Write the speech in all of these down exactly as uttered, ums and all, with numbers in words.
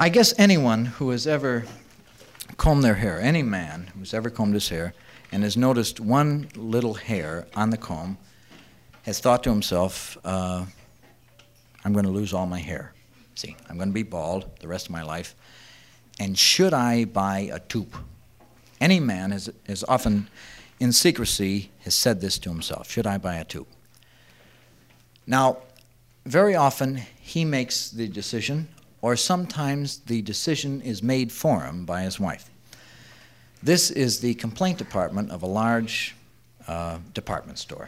I guess anyone who has ever combed their hair, any man who's ever combed his hair and has noticed one little hair on the comb has thought to himself, uh, I'm going to lose all my hair. See, I'm going to be bald the rest of my life. And should I buy a toupee? Any man has, has often, in secrecy, has said this to himself, should I buy a toupee? Now, very often he makes the decision, or sometimes the decision is made for him by his wife. This is the complaint department of a large uh, department store.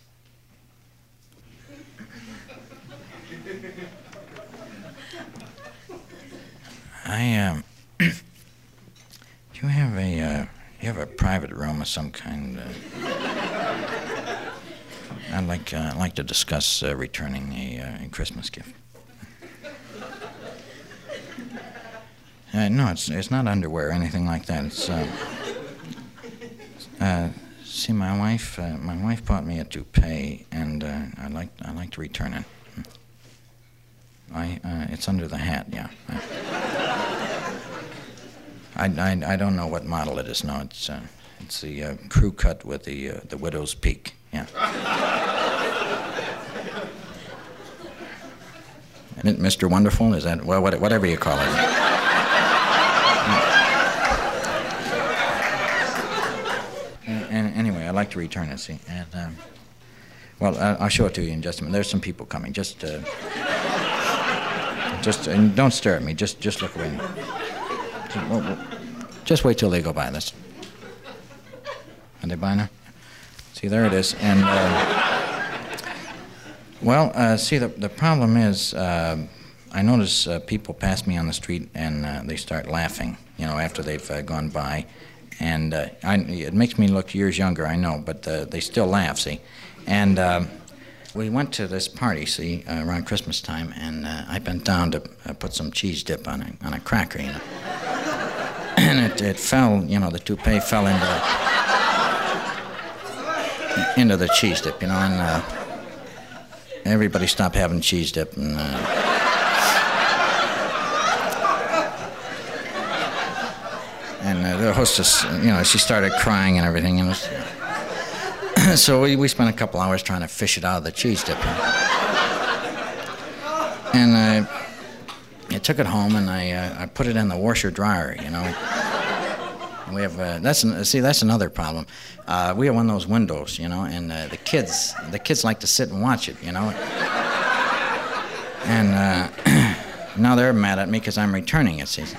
I, um, do you have a, uh, you have a private room of some kind? Uh, I'd like, uh, I'd like to discuss uh, returning a, uh, a Christmas gift. Uh, no, it's it's not underwear or anything like that. It's, uh, uh, see, my wife, uh, my wife bought me a toupee, and uh, I'd like, I'd like to return it. I, uh, it's under the hat, yeah. I, I, I don't know what model it is. No, it's, uh, it's the uh, crew cut with the, uh, the widow's peak, yeah. Mister Wonderful, is that, well, whatever you call it. And anyway, I'd like to return it, see. And, um, well, I'll show it to you in just a minute. There's some people coming. Just, uh, just, and don't stare at me. Just, just look away. Just wait till they go by. This. Are they by now? See, there it is. And, uh, well, uh, see, the the problem is, uh, I notice uh, people pass me on the street and uh, they start laughing. You know, after they've uh, gone by. And uh, I, it makes me look years younger, I know, but uh, they still laugh, see. And uh, we went to this party, see, uh, around Christmas time, and uh, I bent down to uh, put some cheese dip on a, on a cracker, you know. And it, it fell, you know, the toupee fell into the, into the cheese dip, you know, and uh, everybody stopped having cheese dip, and... Uh, And uh, the hostess, you know, she started crying and everything. And it was, so we, we spent a couple hours trying to fish it out of the cheese dip. And I, I took it home and I, uh, I put it in the washer dryer, you know. And we have, uh, that's, see, that's another problem. Uh, we have one of those windows, you know, and uh, the kids, the kids like to sit and watch it, you know. And uh, now they're mad at me because I'm returning it, see.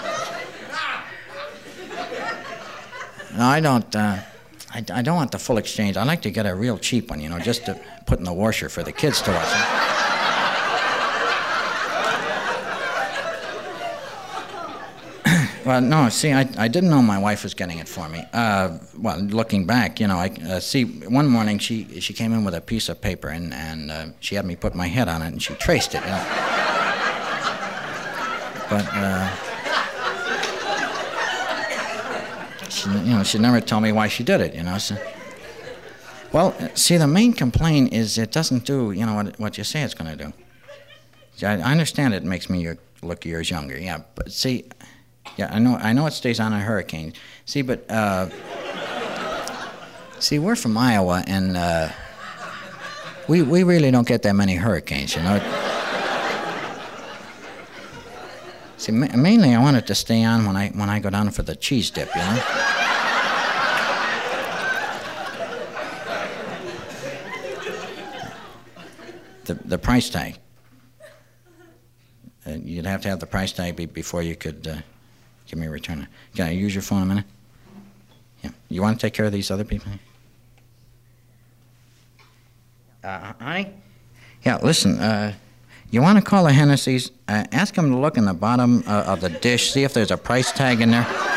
No, I don't, uh, I, I don't want the full exchange. I like to get a real cheap one, you know, just to put in the washer for the kids to watch. Well, no, see, I, I didn't know my wife was getting it for me. Uh, well, looking back, you know, I uh, see, one morning she she came in with a piece of paper and, and uh, she had me put my head on it and she traced it, you know. But, uh... She, you know, she never told me why she did it, you know. So, well, see, the main complaint is it doesn't do, you know, what, what you say it's going to do. See, I, I understand it makes me look years younger, yeah. But see, yeah, I know, I know it stays on a hurricane. See, but uh, see, we're from Iowa, and uh, we we really don't get that many hurricanes, you know. See, ma- mainly I want it to stay on when I when I go down for the cheese dip, you know. The the price tag. Uh, you'd have to have the price tag be, before you could uh, give me a return. Can I use your phone a minute? Yeah. You want to take care of these other people? Uh, hi. Yeah. Listen. Uh, You want to call the Hennessy's, uh, ask them to look in the bottom uh, of the dish, see if there's a price tag in there.